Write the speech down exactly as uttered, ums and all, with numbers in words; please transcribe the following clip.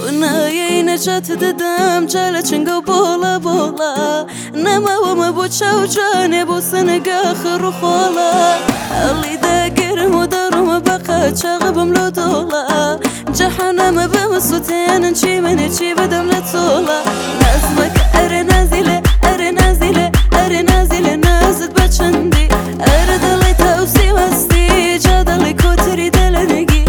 نایه نجات ددم جل چنگو بولا بولا نما وما بو چاو جانه بو سنگا خرو خولا اللي داقر مدارم بقى شاغبم لو دولا جحنم بمسوتين انشي من اتشي بدم لتولا نازمك اري نازلة اري نازلة اري نازلة نازد بچندي اري دلي توسي وستي جادلي كوتري دلنگي